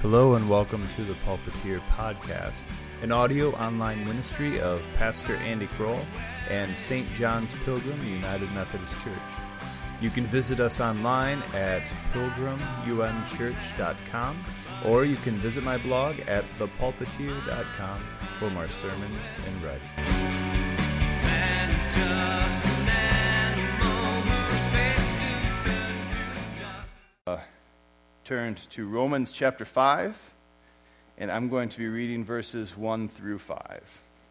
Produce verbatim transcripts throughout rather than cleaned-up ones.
Hello and welcome to the Pulpiteer Podcast, an audio online ministry of Pastor Andy Kroll and Saint John's Pilgrim United Methodist Church. You can visit us online at pilgrim u m church dot com, or you can visit my blog at the pulpiteer dot com for more sermons and writing. Man is just an animal who expects to turn to dust. Uh, turned to Romans chapter five, and I'm going to be reading verses one through five.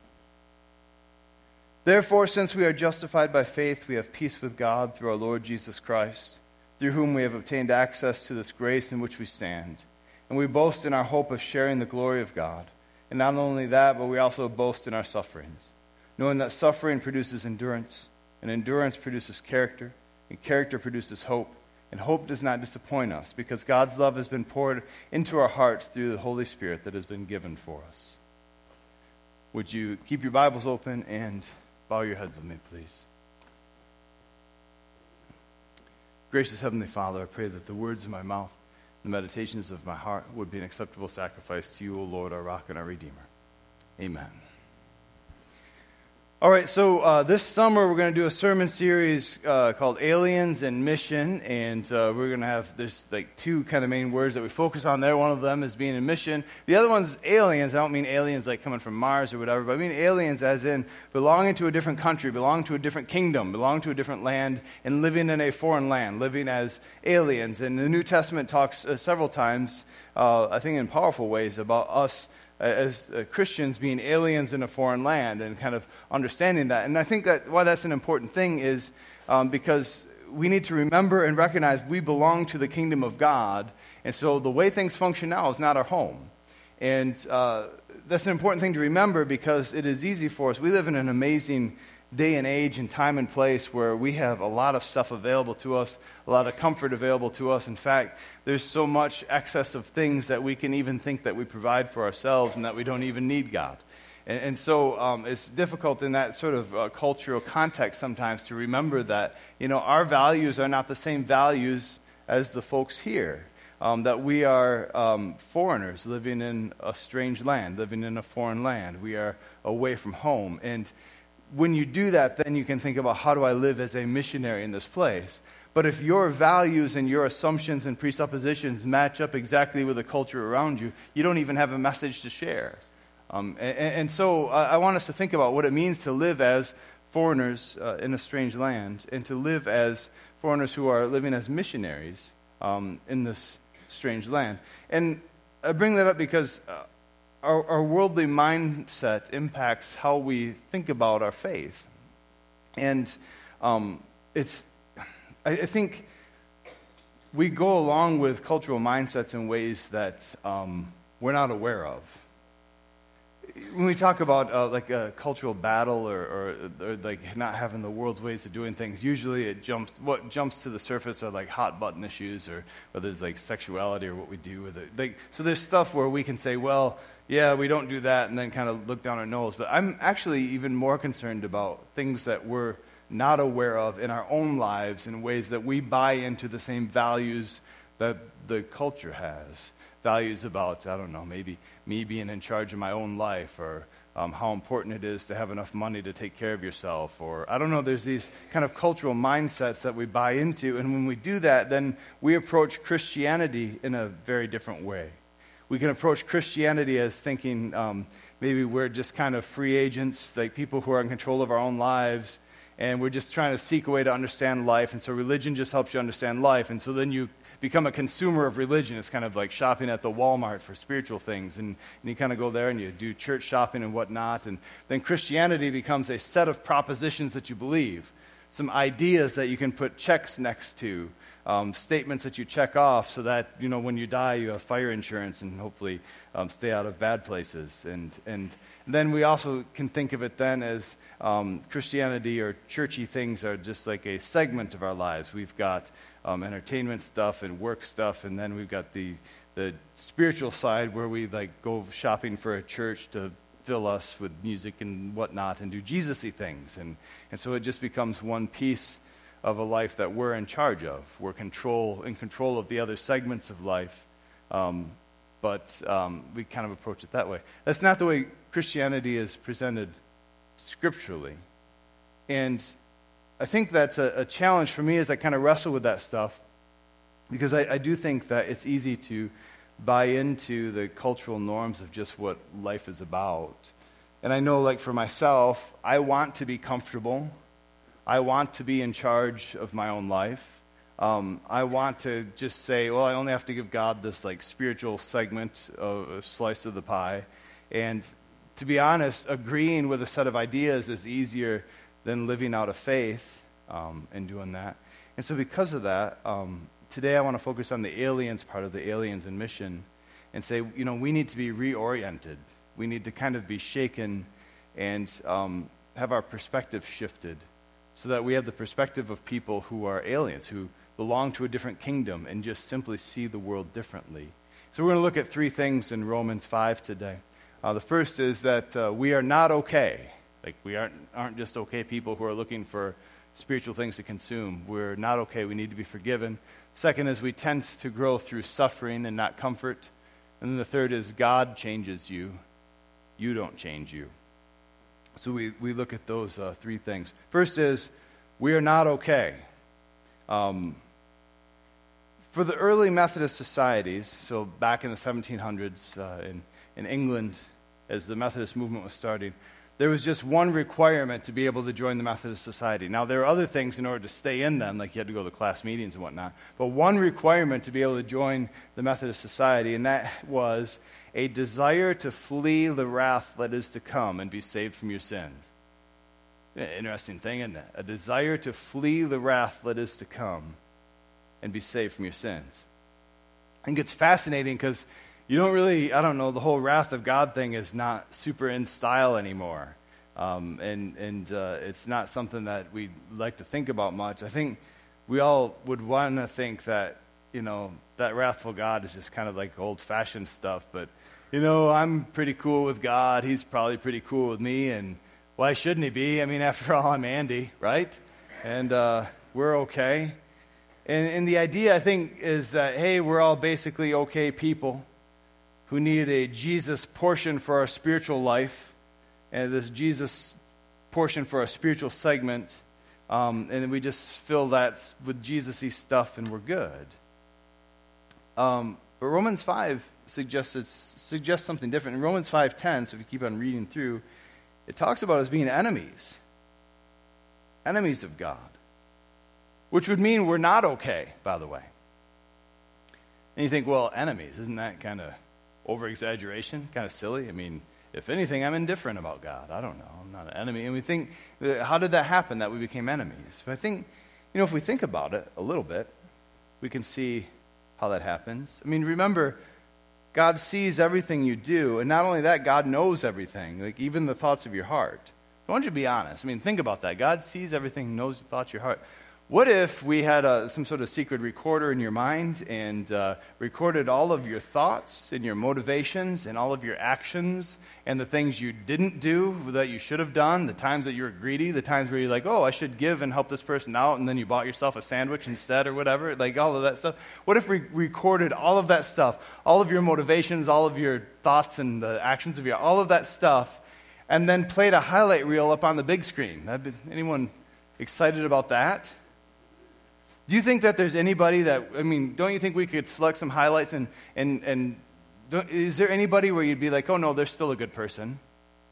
Therefore, since we are justified by faith, we have peace with God through our Lord Jesus Christ, through whom we have obtained access to this grace in which we stand. And we boast in our hope of sharing the glory of God. And not only that, but we also boast in our sufferings, knowing that suffering produces endurance, and endurance produces character, and character produces hope. And hope does not disappoint us, because God's love has been poured into our hearts through the Holy Spirit that has been given for us. Would you keep your Bibles open and bow your heads with me, please? Gracious Heavenly Father, I pray that the words of my mouth, the meditations of my heart would be an acceptable sacrifice to you, O Lord, our rock and our Redeemer. Amen. All right, so uh, this summer we're going to do a sermon series uh, called Aliens and Mission, and uh, we're going to have, there's like two kind of main words that we focus on there. One of them is being in mission. The other one's aliens. I don't mean aliens like coming from Mars or whatever, but I mean aliens as in belonging to a different country, belonging to a different kingdom, belonging to a different land, and living in a foreign land, living as aliens. And the New Testament talks uh, several times, uh, I think in powerful ways, about us as uh, Christians being aliens in a foreign land and kind of understanding that. And I think that why that's an important thing is um, because we need to remember and recognize we belong to the kingdom of God, and so the way things function now is not our home. And uh, that's an important thing to remember because it is easy for us. We live in an amazing day and age and time and place where we have a lot of stuff available to us, a lot of comfort available to us. In fact, there's so much excess of things that we can even think that we provide for ourselves and that we don't even need God. And, and so um, it's difficult in that sort of uh, cultural context sometimes to remember that, you know, our values are not the same values as the folks here. Um, that we are um, foreigners living in a strange land, living in a foreign land. We are away from home. And when you do that, then you can think about, how do I live as a missionary in this place? But if your values and your assumptions and presuppositions match up exactly with the culture around you, you don't even have a message to share. Um, and, and so I want us to think about what it means to live as foreigners uh, in a strange land, and to live as foreigners who are living as missionaries um, in this strange land. And I bring that up because Uh, Our, our worldly mindset impacts how we think about our faith. And um, it's, I, I think we go along with cultural mindsets in ways that um, we're not aware of. When we talk about uh, like a cultural battle or, or, or like not having the world's ways of doing things, usually it jumps, what jumps to the surface are like hot button issues, or whether it's like sexuality or what we do with it. Like, so there's stuff where we can say, well, yeah, we don't do that, and then kind of look down our nose. But I'm actually even more concerned about things that we're not aware of in our own lives, in ways that we buy into the same values that the culture has. Values about, I don't know, maybe me being in charge of my own life, or um, how important it is to have enough money to take care of yourself, or I don't know, there's these kind of cultural mindsets that we buy into, and when we do that, then we approach Christianity in a very different way. We can approach Christianity as thinking um, maybe we're just kind of free agents, like people who are in control of our own lives, and we're just trying to seek a way to understand life, and so religion just helps you understand life, and so then you become a consumer of religion. It's kind of like shopping at the Walmart for spiritual things, and, and you kind of go there and you do church shopping and whatnot, and then Christianity becomes a set of propositions that you believe, some ideas that you can put checks next to, um, statements that you check off so that, you know, when you die you have fire insurance and hopefully um, stay out of bad places. And, and then we also can think of it then as um, Christianity or churchy things are just like a segment of our lives. We've got um, entertainment stuff and work stuff, and then we've got the, the spiritual side where we like go shopping for a church to fill us with music and whatnot and do Jesus-y things. And, and so it just becomes one piece of a life that we're in charge of. We're control in control of the other segments of life. Um, but um, we kind of approach it that way. That's not the way Christianity is presented scripturally. And I think that's a, a challenge for me as I kind of wrestle with that stuff, because I, I do think that it's easy to buy into the cultural norms of just what life is about. And I know, like, for myself, I want to be comfortable. I want to be in charge of my own life. Um, I want to just say, well, I only have to give God this, like, spiritual segment of a slice of the pie. And to be honest, agreeing with a set of ideas is easier than living out of faith um, and doing that. And so because of that, um, today I want to focus on the aliens part of the aliens and mission and say, you know, we need to be reoriented. We need to kind of be shaken and um, have our perspective shifted so that we have the perspective of people who are aliens, who belong to a different kingdom and just simply see the world differently. So we're going to look at three things in Romans five today. Uh, the first is that uh, we are not okay. Like, we aren't, aren't just okay people who are looking for spiritual things to consume. We're not okay. We need to be forgiven. Second is we tend to grow through suffering and not comfort. And then the third is God changes you. You don't change you. So we, we look at those uh, three things. First is we are not okay. Um, for the early Methodist societies, so back in the seventeen hundreds uh, in, in England, as the Methodist movement was starting, there was just one requirement to be able to join the Methodist Society. Now, there are other things in order to stay in them, like you had to go to class meetings and whatnot, but one requirement to be able to join the Methodist Society, and that was a desire to flee the wrath that is to come and be saved from your sins. Interesting thing, isn't it? A desire to flee the wrath that is to come and be saved from your sins. I think it's fascinating because you don't really, I don't know, the whole wrath of God thing is not super in style anymore. Um, and and uh, it's not something that we like to think about much. I think we all would want to think that, you know, that wrathful God is just kind of like old-fashioned stuff. But, you know, I'm pretty cool with God. He's probably pretty cool with me. And why shouldn't he be? I mean, after all, I'm Andy, right? And uh, we're okay. And, and the idea, I think, is that, hey, we're all basically okay people who need a Jesus portion for our spiritual life, and this Jesus portion for our spiritual segment, um, and then we just fill that with Jesus-y stuff, and we're good. Um, but Romans five suggests suggests something different. In Romans five ten, so if you keep on reading through, it talks about us being enemies, enemies of God, which would mean we're not okay, by the way. And you think, well, enemies, isn't that kind of over-exaggeration, kind of silly? I mean, if anything, I'm indifferent about God. I don't know. I'm not an enemy. And we think, how did that happen that we became enemies? But I think, you know, if we think about it a little bit, we can see how that happens. I mean, remember, God sees everything you do, and not only that, God knows everything, like even the thoughts of your heart. I want you to be honest. I mean, think about that. God sees everything, knows the thoughts of your heart. What if we had a, some sort of secret recorder in your mind and uh, recorded all of your thoughts and your motivations and all of your actions and the things you didn't do that you should have done, the times that you were greedy, the times where you're like, oh, I should give and help this person out, and then you bought yourself a sandwich instead or whatever, like all of that stuff. What if we recorded all of that stuff, all of your motivations, all of your thoughts and the actions of your, all of that stuff, and then played a highlight reel up on the big screen? That'd be, anyone excited about that? Do you think that there's anybody that, I mean, don't you think we could select some highlights and, and, and don't, is there anybody where you'd be like, oh no, they're still a good person?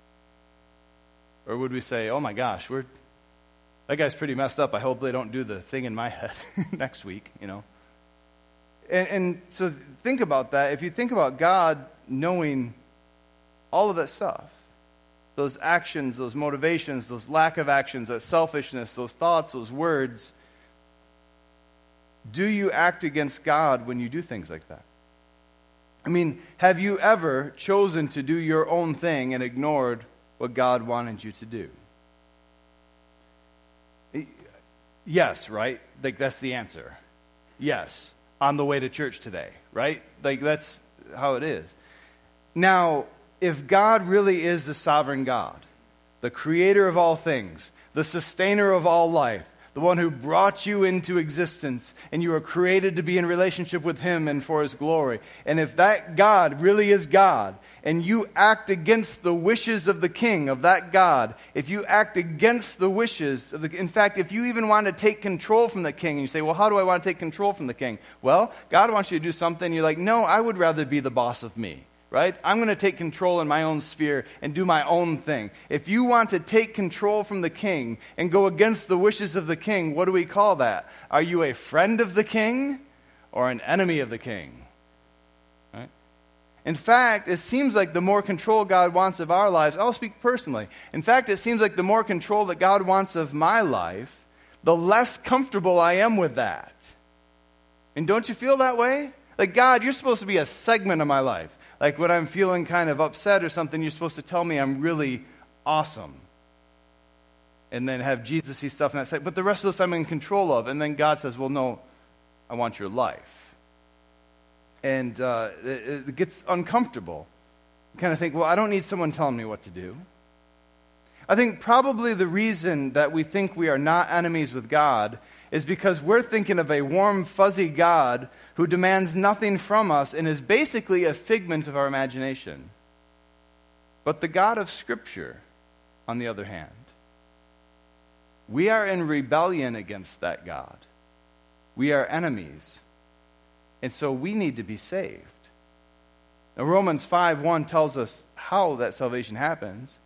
Or would we say, oh my gosh, we're, that guy's pretty messed up. I hope they don't do the thing in my head next week, you know? And, and so think about that. If you think about God knowing all of that stuff, those actions, those motivations, those lack of actions, that selfishness, those thoughts, those words, do you act against God when you do things like that? I mean, have you ever chosen to do your own thing and ignored what God wanted you to do? Yes, right? Like, that's the answer. Yes, on the way to church today, right? Like, that's how it is. Now, if God really is the sovereign God, the creator of all things, the sustainer of all life, the one who brought you into existence, and you were created to be in relationship with him and for his glory. And if that God really is God, and you act against the wishes of the king, of that God, if you act against the wishes of the, in fact, if you even want to take control from the king, and you say, well, how do I want to take control from the king? Well, God wants you to do something. You're like, no, I would rather be the boss of me. Right? I'm going to take control in my own sphere and do my own thing. If you want to take control from the king and go against the wishes of the king, what do we call that? Are you a friend of the king or an enemy of the king? Right? In fact, it seems like the more control God wants of our lives, I'll speak personally. In fact, it seems like the more control that God wants of my life, the less comfortable I am with that. And don't you feel that way? Like, God, you're supposed to be a segment of my life. Like when I'm feeling kind of upset or something, you're supposed to tell me I'm really awesome. And then have Jesus-y stuff in that side. But the rest of this I'm in control of. And then God says, well, no, I want your life. And uh, it, it gets uncomfortable. You kind of think, well, I don't need someone telling me what to do. I think probably the reason that we think we are not enemies with God is because we're thinking of a warm, fuzzy God who demands nothing from us and is basically a figment of our imagination. But the God of Scripture, on the other hand, we are in rebellion against that God. We are enemies. And so we need to be saved. Now, Romans five one tells us how that salvation happens.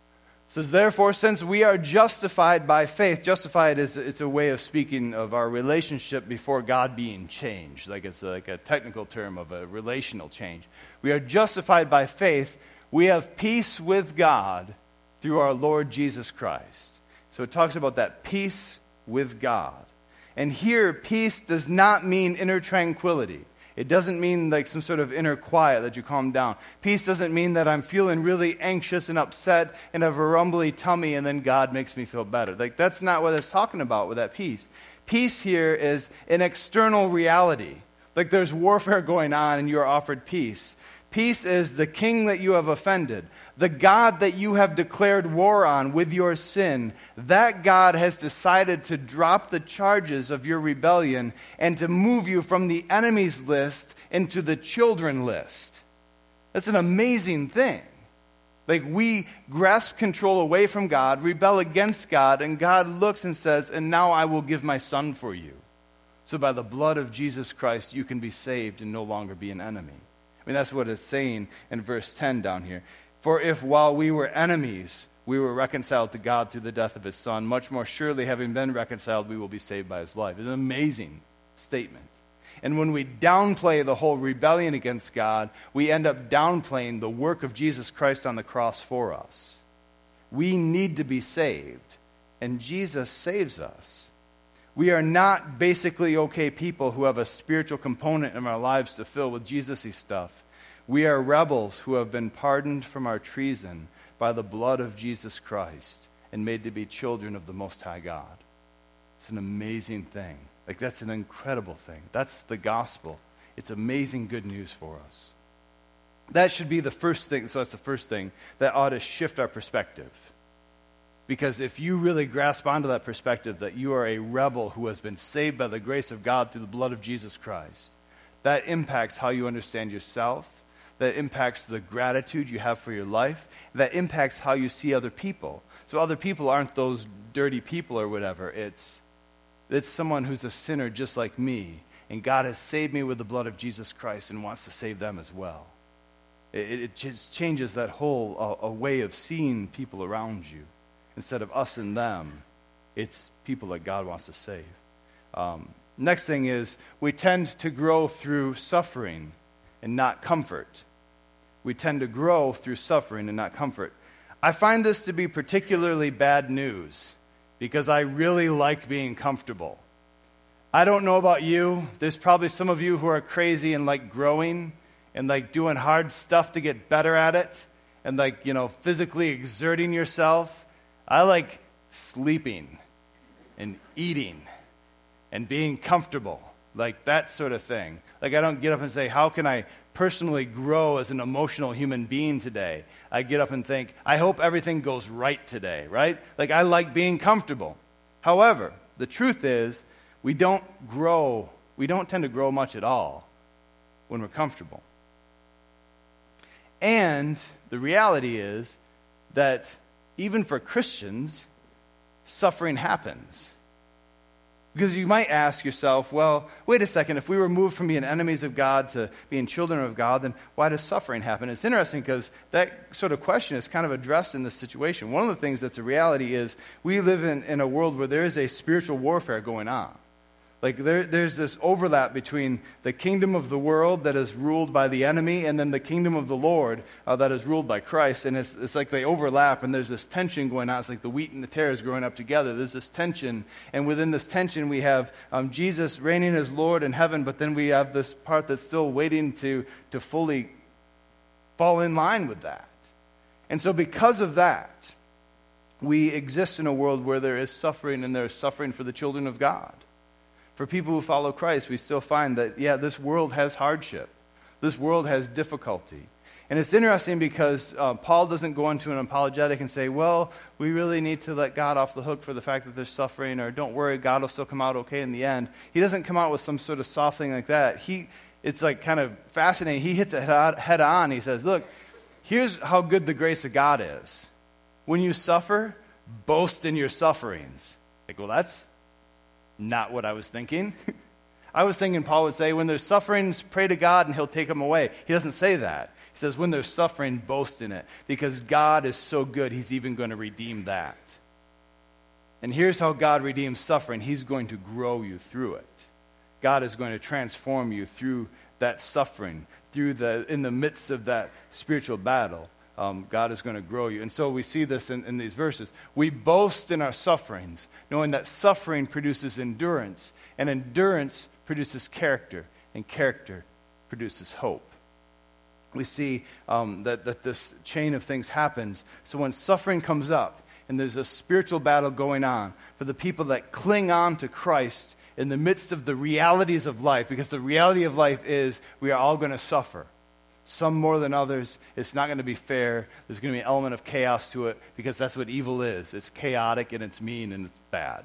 It says, therefore, since we are justified by faith, justified is it's a way of speaking of our relationship before God being changed. Like it's like a technical term of a relational change. We are justified by faith. We have peace with God through our Lord Jesus Christ. So it talks about that peace with God. And here, peace does not mean inner tranquility. It doesn't mean like some sort of inner quiet that you calm down. Peace doesn't mean that I'm feeling really anxious and upset and have a rumbly tummy and then God makes me feel better. Like that's not what it's talking about with that peace. Peace here is an external reality. Like there's warfare going on and you are offered peace. Peace is the king that you have offended, the God that you have declared war on with your sin. That God has decided to drop the charges of your rebellion and to move you from the enemies list into the children list. That's an amazing thing. Like we grasp control away from God, rebel against God, and God looks and says, and now I will give my son for you. So by the blood of Jesus Christ, you can be saved and no longer be an enemy. I mean, that's what it's saying in verse ten down here. For if while we were enemies, we were reconciled to God through the death of his son, much more surely having been reconciled, we will be saved by his life. It's an amazing statement. And when we downplay the whole rebellion against God, we end up downplaying the work of Jesus Christ on the cross for us. We need to be saved, and Jesus saves us. We are not basically okay people who have a spiritual component in our lives to fill with Jesus-y stuff. We are rebels who have been pardoned from our treason by the blood of Jesus Christ and made to be children of the Most High God. It's an amazing thing. Like, that's an incredible thing. That's the gospel. It's amazing good news for us. That should be the first thing. So that's the first thing that ought to shift our perspective. Because if you really grasp onto that perspective that you are a rebel who has been saved by the grace of God through the blood of Jesus Christ, that impacts how you understand yourself, that impacts the gratitude you have for your life, that impacts how you see other people. So other people aren't those dirty people or whatever. It's, it's someone who's a sinner just like me, and God has saved me with the blood of Jesus Christ and wants to save them as well. It, it just changes that whole uh, a way of seeing people around you. Instead of us and them, it's people that God wants to save. Um, next thing is, we tend to grow through suffering and not comfort. We tend to grow through suffering and not comfort. I find this to be particularly bad news because I really like being comfortable. I don't know about you. There's probably some of you who are crazy and like growing and like doing hard stuff to get better at it and like, you know, physically exerting yourself. I like sleeping and eating and being comfortable, like that sort of thing. Like I don't get up and say, how can I personally grow as an emotional human being today? I get up and think, I hope everything goes right today, right? Like I like being comfortable. However, The truth is, we don't grow, we don't tend to grow much at all when we're comfortable. And the reality is that even for Christians, suffering happens. Because you might ask yourself, well, wait a second, if we were moved from being enemies of God to being children of God, then why does suffering happen? It's interesting because that sort of question is kind of addressed in this situation. One of the things that's a reality is we live in, in a world where there is a spiritual warfare going on. Like there, there's this overlap between the kingdom of the world that is ruled by the enemy and then the kingdom of the Lord uh, that is ruled by Christ. And it's, it's like they overlap and there's this tension going on. It's like the wheat and the tares growing up together. There's this tension. And within this tension we have um, Jesus reigning as Lord in heaven, but then we have this part that's still waiting to, to fully fall in line with that. And so because of that, we exist in a world where there is suffering, and there is suffering for the children of God. For people who follow Christ, we still find that, yeah, this world has hardship. This world has difficulty. And it's interesting because uh, Paul doesn't go into an apologetic and say, well, we really need to let God off the hook for the fact that there's suffering, or don't worry, God will still come out okay in the end. He doesn't come out with some sort of soft thing like that. He, it's like kind of fascinating. He hits it head on. He says, look, here's how good the grace of God is. When you suffer, boast in your sufferings. Like, well, that's not what I was thinking. I was thinking Paul would say, when there's sufferings, pray to God and he'll take them away. He doesn't say that. He says, when there's suffering, boast in it. Because God is so good, he's even going to redeem that. And here's how God redeems suffering. He's going to grow you through it. God is going to transform you through that suffering, through the in the midst of that spiritual battle. Um, God is going to grow you. And so we see this in, in these verses. We boast in our sufferings, knowing that suffering produces endurance, and endurance produces character, and character produces hope. We see um, that, that this chain of things happens. So when suffering comes up, and there's a spiritual battle going on, for the people that cling on to Christ in the midst of the realities of life, because the reality of life is we are all going to suffer. Some more than others. It's not going to be fair. There's going to be an element of chaos to it because that's what evil is. It's chaotic and it's mean and it's bad.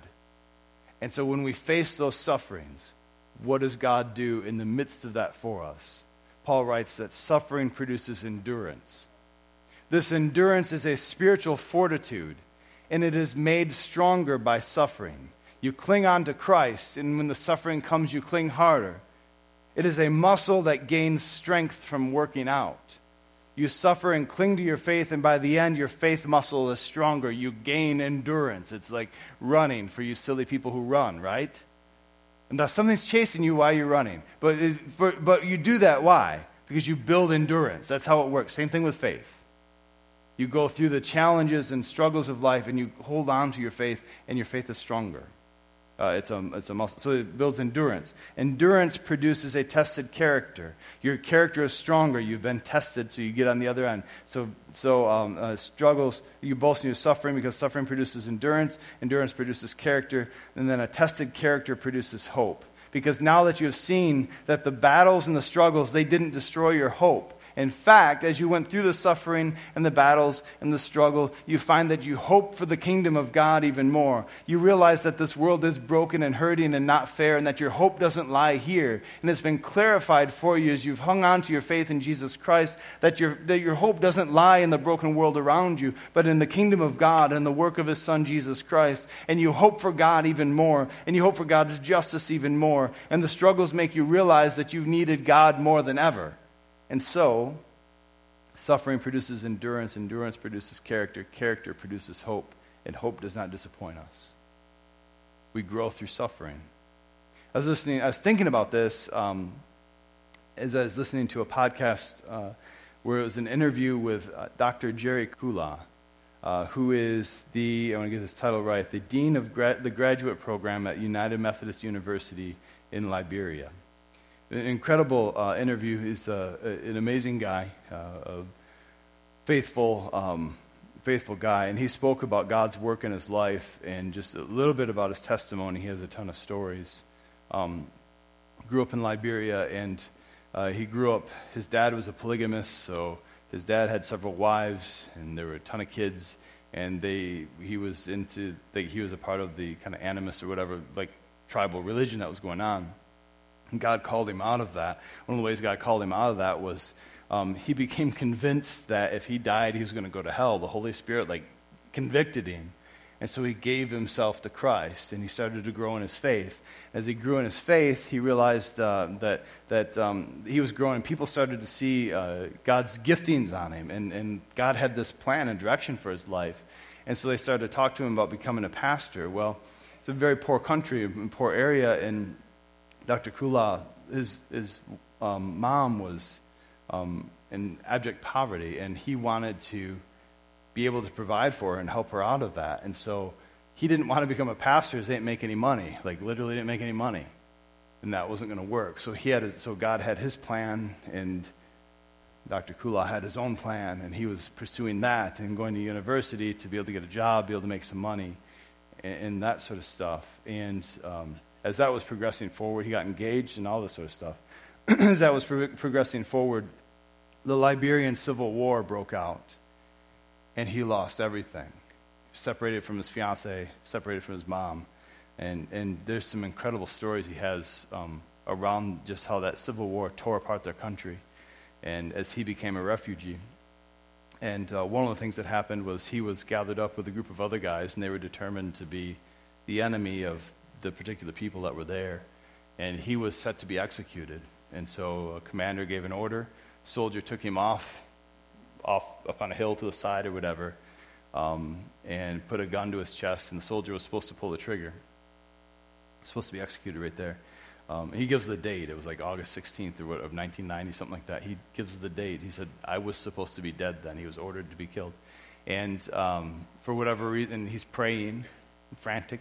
And so when we face those sufferings, what does God do in the midst of that for us? Paul writes that suffering produces endurance. This endurance is a spiritual fortitude, and it is made stronger by suffering. You cling on to Christ, and when the suffering comes, you cling harder. It is a muscle that gains strength from working out. You suffer and cling to your faith, and by the end, your faith muscle is stronger. You gain endurance. It's like running for you silly people who run, right? And thus something's chasing you while you're running. But, it, for, but you do that, why? Because you build endurance. That's how it works. Same thing with faith. You go through the challenges and struggles of life, and you hold on to your faith, and your faith is stronger. Uh, it's, a, it's a muscle. So it builds endurance. Endurance produces a tested character. Your character is stronger. You've been tested, so you get on the other end. So so um, uh, struggles, you boast in your suffering because suffering produces endurance. Endurance produces character. And then a tested character produces hope. Because now that you have seen that the battles and the struggles, they didn't destroy your hope. In fact, as you went through the suffering and the battles and the struggle, you find that you hope for the kingdom of God even more. You realize that this world is broken and hurting and not fair, and that your hope doesn't lie here. And it's been clarified for you as you've hung on to your faith in Jesus Christ, that your, that your hope doesn't lie in the broken world around you, but in the kingdom of God and the work of his Son, Jesus Christ. And you hope for God even more, and you hope for God's justice even more. And the struggles make you realize that you've needed God more than ever. And so, suffering produces endurance, endurance produces character, character produces hope, and hope does not disappoint us. We grow through suffering. I was listening, I was thinking about this um, as I was listening to a podcast uh, where it was an interview with uh, Doctor Jerry Kula, uh, who is the, I want to get his title right, the Dean of gra- the Graduate Program at United Methodist University in Liberia. An incredible uh, interview. He's uh, an amazing guy, uh, a faithful, um, faithful guy, and he spoke about God's work in his life and just a little bit about his testimony. He has a ton of stories. Um, grew up in Liberia, and uh, he grew up. His dad was a polygamist, so his dad had several wives, and there were a ton of kids. and they he was into like he was a part of the kind of animist or whatever like tribal religion that was going on. And God called him out of that. One of the ways God called him out of that was um, he became convinced that if he died, he was going to go to hell. The Holy Spirit like convicted him. And so he gave himself to Christ, and he started to grow in his faith. As he grew in his faith, he realized uh, that that um, he was growing. People started to see uh, God's giftings on him, and, and God had this plan and direction for his life. And so they started to talk to him about becoming a pastor. Well, it's a very poor country, a poor area, and Doctor Kula, his, his um, mom was um, in abject poverty, and he wanted to be able to provide for her and help her out of that. And so he didn't want to become a pastor because they didn't make any money, like literally didn't make any money. And that wasn't going to work. So he had, a, so God had his plan, and Doctor Kula had his own plan, and he was pursuing that and going to university to be able to get a job, be able to make some money, and, and that sort of stuff. And um, as that was progressing forward, he got engaged and all this sort of stuff. As that was pro- progressing forward, the Liberian Civil War broke out. And he lost everything. Separated from his fiancée, separated from his mom. And and there's some incredible stories he has um, around just how that civil war tore apart their country. And as he became a refugee. And uh, one of the things that happened was he was gathered up with a group of other guys, and they were determined to be the enemy of the particular people that were there. And he was set to be executed. And so a commander gave an order. Soldier took him off. off up on a hill to the side or whatever, um, and put a gun to his chest, and the soldier was supposed to pull the trigger. Supposed to be executed right there. Um, he gives the date. It was like August sixteenth or what, of nineteen ninety, something like that. He gives the date. He said, I was supposed to be dead then. He was ordered to be killed. And um, for whatever reason, he's praying, frantic.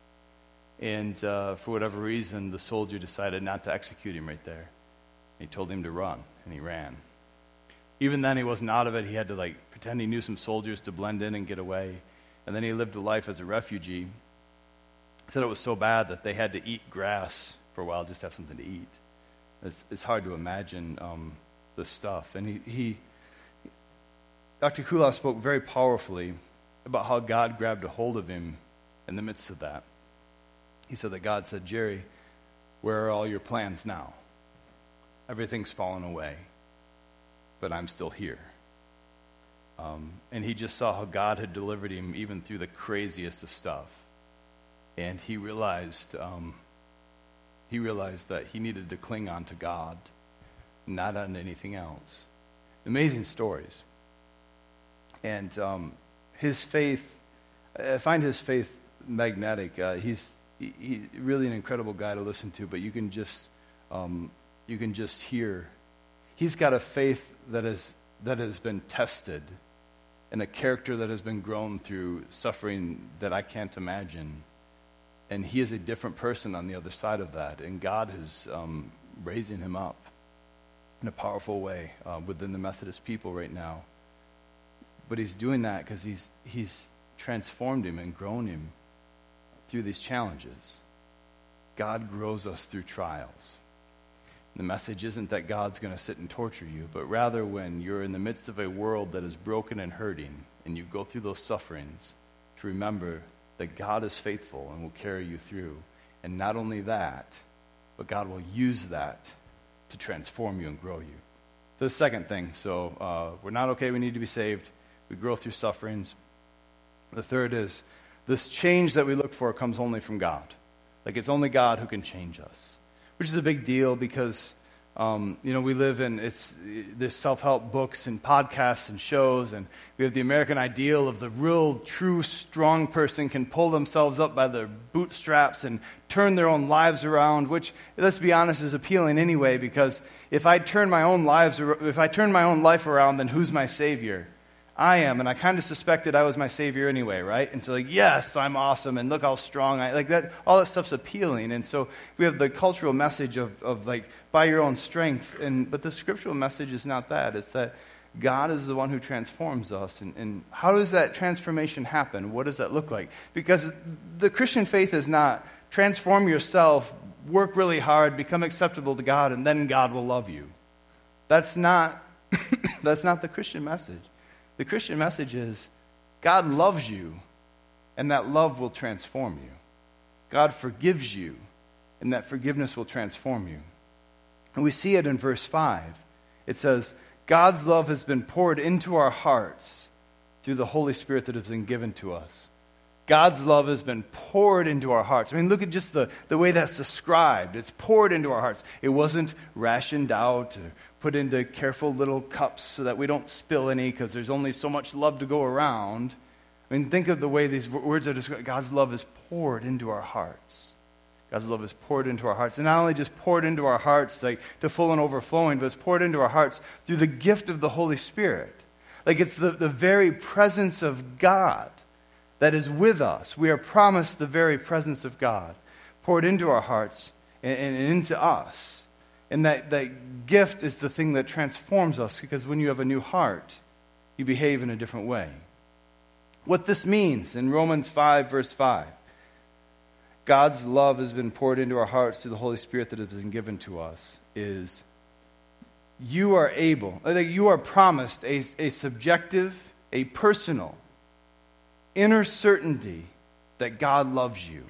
And uh, for whatever reason, the soldier decided not to execute him right there. He told him to run, and he ran. Even then, he wasn't out of it. He had to like pretend he knew some soldiers to blend in and get away. And then he lived a life as a refugee. He said it was so bad that they had to eat grass for a while just to have something to eat. It's, it's hard to imagine um, this stuff. And he, he Doctor Kula spoke very powerfully about how God grabbed a hold of him in the midst of that. He said that God said, Jerry, where are all your plans now? Everything's fallen away. But I'm still here. Um, and he just saw how God had delivered him even through the craziest of stuff. And he realized, um, he realized that he needed to cling on to God, not on anything else. Amazing stories. And um, his faith, I find his faith magnetic. Uh, he's he, he really an incredible guy to listen to, but you can just um, you can just hear. He's got a faith that is that has been tested, and a character that has been grown through suffering that I can't imagine. And he is a different person on the other side of that, and God is um, raising him up in a powerful way uh, within the Methodist people right now. But he's doing that because he's he's transformed him and grown him through these challenges. God grows us through trials. The message isn't that God's going to sit and torture you, but rather when you're in the midst of a world that is broken and hurting, and you go through those sufferings, to remember that God is faithful and will carry you through. And not only that, but God will use that to transform you and grow you. So the second thing, so uh, we're not okay, we need to be saved. We grow through sufferings. The third is, this change that we look for comes only from God. Like it's only God who can change us. Which is a big deal because, um, you know, we live in, it's there's self-help books and podcasts and shows, and we have the American ideal of the real, true, strong person can pull themselves up by their bootstraps and turn their own lives around, which, let's be honest, is appealing anyway, because if I turn my own lives, if I turn my own life around, then who's my savior? I am, and I kind of suspected I was my savior anyway, right? And so, like, yes, I'm awesome, and look how strong I, like that, all that stuff's appealing. And so we have the cultural message of, of like, by your own strength, and but the scriptural message is not that. It's that God is the one who transforms us. And, and how does that transformation happen? What does that look like? Because the Christian faith is not transform yourself, work really hard, become acceptable to God, and then God will love you. That's not, that's not the Christian message. The Christian message is God loves you, and that love will transform you. God forgives you, and that forgiveness will transform you. And we see it in verse five. It says, God's love has been poured into our hearts through the Holy Spirit that has been given to us. God's love has been poured into our hearts. I mean, look at just the, the way that's described. It's poured into our hearts. It wasn't rationed out or put into careful little cups so that we don't spill any because there's only so much love to go around. I mean, think of the way these words are described. God's love is poured into our hearts. God's love is poured into our hearts. And not only just poured into our hearts like to full and overflowing, but it's poured into our hearts through the gift of the Holy Spirit. Like it's the, the very presence of God that is with us. We are promised the very presence of God poured into our hearts and, and into us. And that, that gift is the thing that transforms us, because when you have a new heart, you behave in a different way. What this means in Romans five, verse five, God's love has been poured into our hearts through the Holy Spirit that has been given to us, is you are able, like you are promised a, a subjective, a personal, inner certainty that God loves you.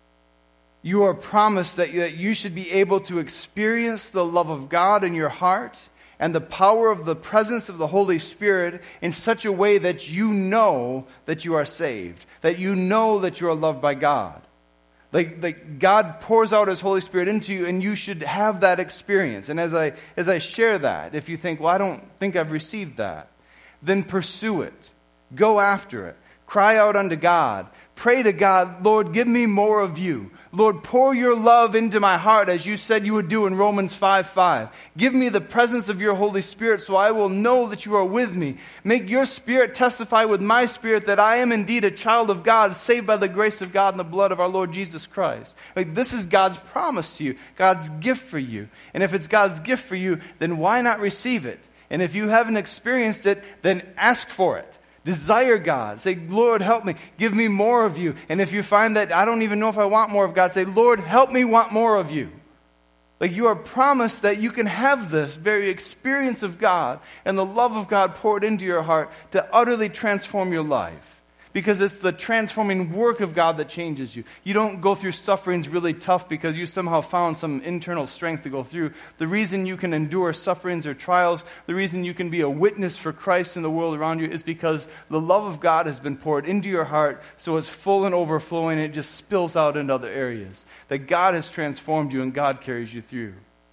You are promised that, that you should be able to experience the love of God in your heart and the power of the presence of the Holy Spirit in such a way that you know that you are saved, that you know that you are loved by God. Like, like God pours out His Holy Spirit into you, and you should have that experience. And as I as I share that, if you think, well, I don't think I've received that, then pursue it. Go after it. Cry out unto God. Pray to God, Lord, give me more of you. Lord, pour your love into my heart as you said you would do in Romans five five. Give me the presence of your Holy Spirit so I will know that you are with me. Make your Spirit testify with my spirit that I am indeed a child of God, saved by the grace of God and the blood of our Lord Jesus Christ. Like, this is God's promise to you, God's gift for you. And if it's God's gift for you, then why not receive it? And if you haven't experienced it, then ask for it. Desire God. Say, Lord, help me. Give me more of you. And if you find that I don't even know if I want more of God, say, Lord, help me want more of you. Like, you are promised that you can have this very experience of God and the love of God poured into your heart to utterly transform your life. Because it's the transforming work of God that changes you. You don't go through sufferings really tough because you somehow found some internal strength to go through. The reason you can endure sufferings or trials, the reason you can be a witness for Christ in the world around you, is because the love of God has been poured into your heart, so it's full and overflowing, and it just spills out into other areas. That God has transformed you and God carries you through.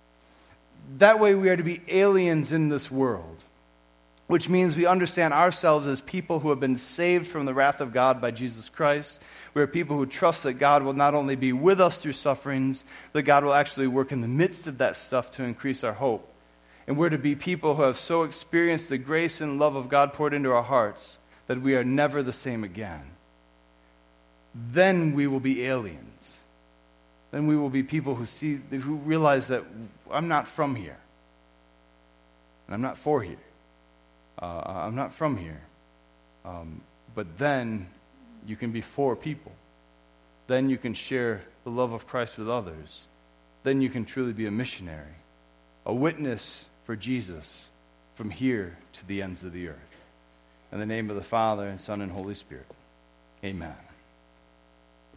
That way we are to be aliens in this world, which means we understand ourselves as people who have been saved from the wrath of God by Jesus Christ. We are people who trust that God will not only be with us through sufferings, that God will actually work in the midst of that stuff to increase our hope. And we're to be people who have so experienced the grace and love of God poured into our hearts that we are never the same again. Then we will be aliens. Then we will be people who see, who realize that I'm not from here. And I'm not for here. Uh, I'm not from here. Um, but then you can be for people. Then you can share the love of Christ with others. Then you can truly be a missionary, a witness for Jesus from here to the ends of the earth. In the name of the Father, and Son, and Holy Spirit. Amen.